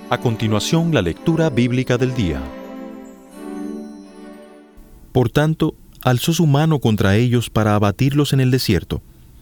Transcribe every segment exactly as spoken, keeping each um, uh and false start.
A continuación, la lectura bíblica del día. Por tanto, alzó su mano contra ellos para abatirlos en el desierto,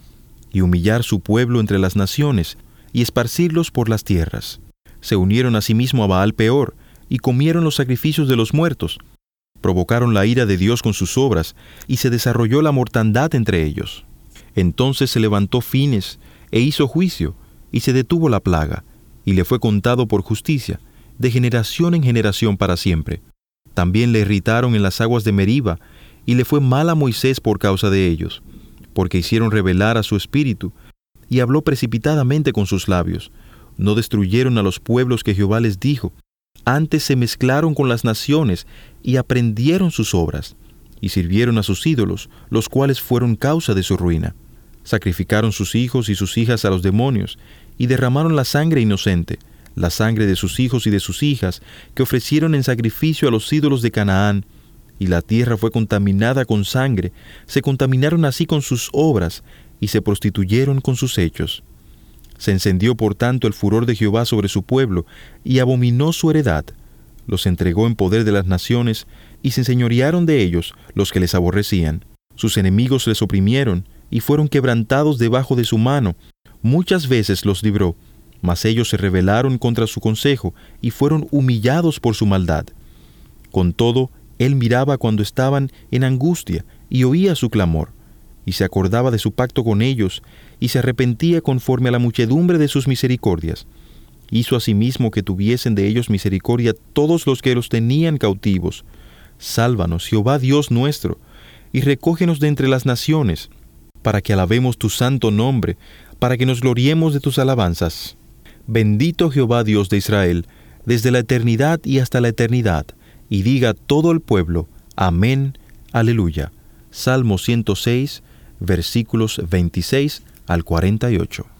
y humillar su pueblo entre las naciones, y esparcirlos por las tierras. Se unieron asimismo a Baal Peor, y comieron los sacrificios de los muertos. Provocaron la ira de Dios con sus obras, y se desarrolló la mortandad entre ellos. Entonces se levantó Fines, e hizo juicio, y se detuvo la plaga, y le fue contado por justicia, de generación en generación para siempre. También le irritaron en las aguas de Meriba, y le fue mal a Moisés por causa de ellos, porque hicieron rebelar a su espíritu, y habló precipitadamente con sus labios. No destruyeron a los pueblos que Jehová les dijo, antes se mezclaron con las naciones, y aprendieron sus obras, y sirvieron a sus ídolos, los cuales fueron causa de su ruina. Sacrificaron sus hijos y sus hijas a los demonios, y derramaron la sangre inocente, la sangre de sus hijos y de sus hijas, que ofrecieron en sacrificio a los ídolos de Canaán, y la tierra fue contaminada con sangre, se contaminaron así con sus obras, y se prostituyeron con sus hechos. Se encendió por tanto el furor de Jehová sobre su pueblo, y abominó su heredad. Los entregó en poder de las naciones, y se enseñorearon de ellos los que les aborrecían. Sus enemigos les oprimieron, y fueron quebrantados debajo de su mano. Muchas veces los libró, mas ellos se rebelaron contra su consejo, y fueron humillados por su maldad. Con todo, él miraba cuando estaban en angustia, y oía su clamor, y se acordaba de su pacto con ellos, y se arrepentía conforme a la muchedumbre de sus misericordias. Hizo asimismo que tuviesen de ellos misericordia todos los que los tenían cautivos. Sálvanos, Jehová Dios nuestro, y recógenos de entre las naciones, para que alabemos tu santo nombre, para que nos gloriemos de tus alabanzas. Bendito Jehová Dios de Israel, desde la eternidad y hasta la eternidad, y diga todo el pueblo, amén, aleluya. Salmo ciento seis, versículos veintiséis al cuarenta y ocho.